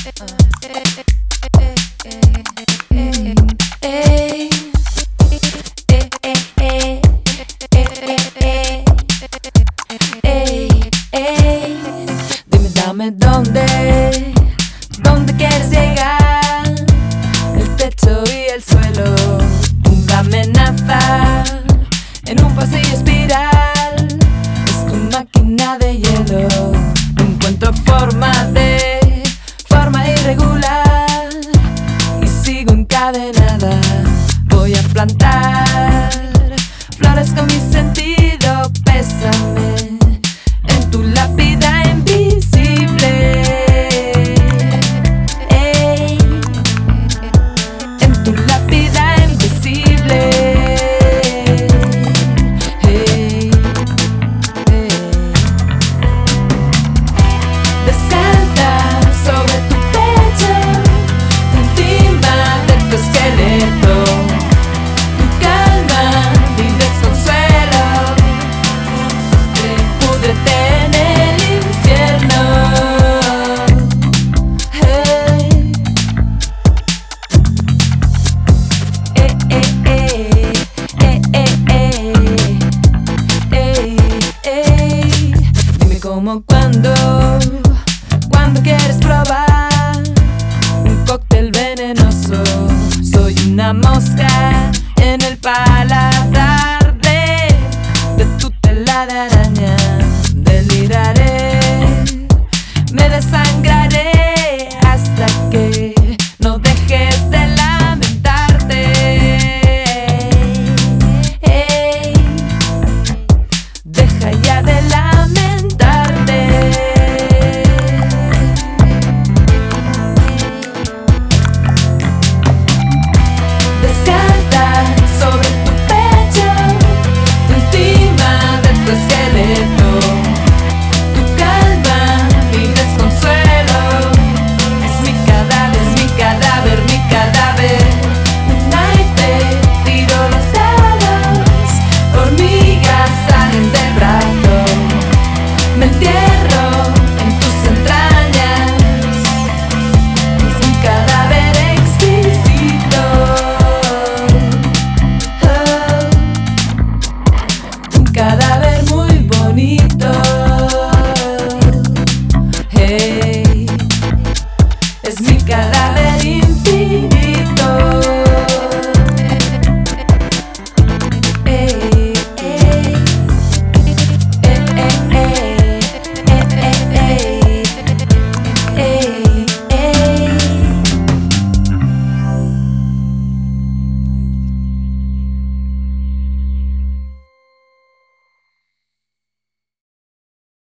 Dime, dame dónde quieres llegar, el techo y el suelo, una amenaza en un pasillo espiral, es tu máquina de hielo, no encuentro forma irregular y sigo encadenada, voy a plantar flores con mi sentido, pésame en tu lápida invisible. Ey, en tu lápida invisible. Ey, descansa sobre tu pecho, encima de tu esqueleto, tu calma y desconsuelo, púdrete en el infierno. Hey. Dime cómo, cuando quieres probar un cóctel venenoso. Soy una mosca en el paladar de tu tela de araña. Deliraré, me desangraré hasta que no dejes de lamentarte. Hey, deja ya de lamentarte. Descarta sobre tu pecho, encima de tu esqueleto, tu calma, mi desconsuelo. Es mi cadáver, mi cadáver, mi cadáver. Un naipe, tiro los dados, hormigas salen del brazo, me entierro en tus entrañas. Es mi cadáver exquisito. Un cadáver muy bonito. Hey.